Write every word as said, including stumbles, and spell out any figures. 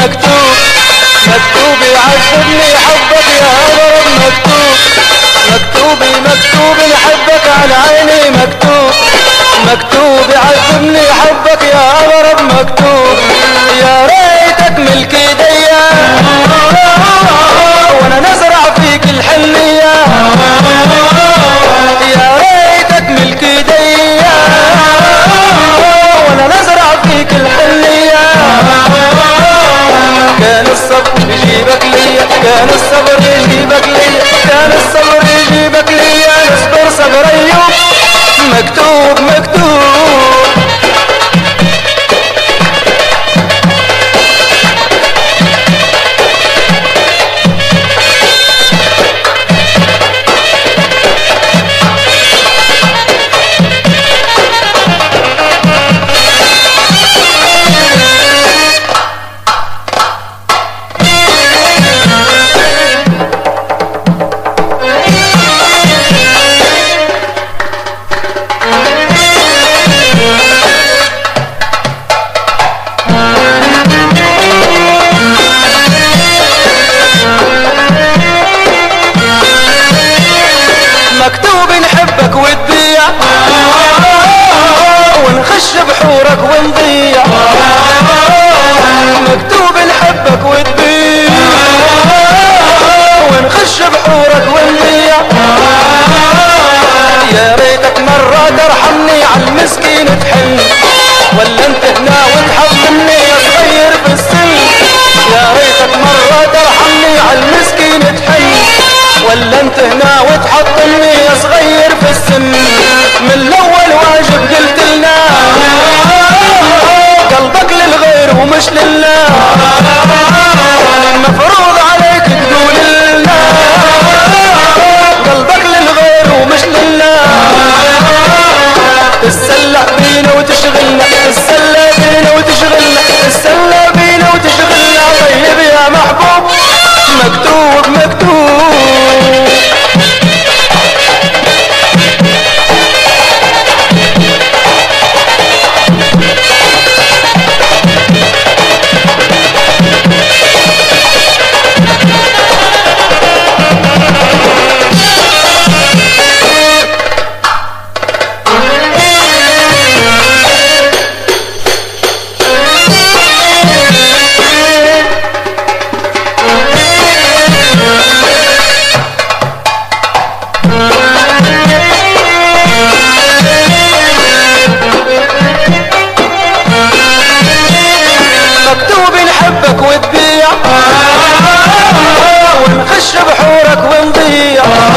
مكتوب مكتوب يعذبني حبك يا غرب مكتوب مكتوب مكتوب حبك على عيني مكتوب مكتوب يعذبني حبك يا غرب مكتوب يا ريتك ملك ايديا وانا نزرع فيك الحنية يا ريتك ملك ايديا وانا نزرع فيك الحنية كان الصبر يجيبك ليا كان الصبر يجيبك ليا كان الصبر يجيبك ليا نصبر صبر ايوب مكتوب مكتوب مكتوب نحبك وتضيع ونخش بحورك ونضيع مكتوب نحبك وتضيع ونخش بحورك ونضيع يا ريتك مرة ترحمني عالمسكين تحن ولا انت هنا وتحضني يا صغير بالسن يا ريتك مرة ترحمني عالمسكين تحن ولا انت هنا وتحطني يا صغير في السن من الاول واجب قلت لنا قلبك للغير ومش لله مفروض عليك تقول لنا قلبك للغير ومش لله تتسلى بينا وتشغلنا تتسلى بينا وتشغلنا تتسلى بينا وتشغلنا طيب يا محبوب مكتوب مكتوب مكتوب نحبك وتبيع ونخش بحورك ونضيع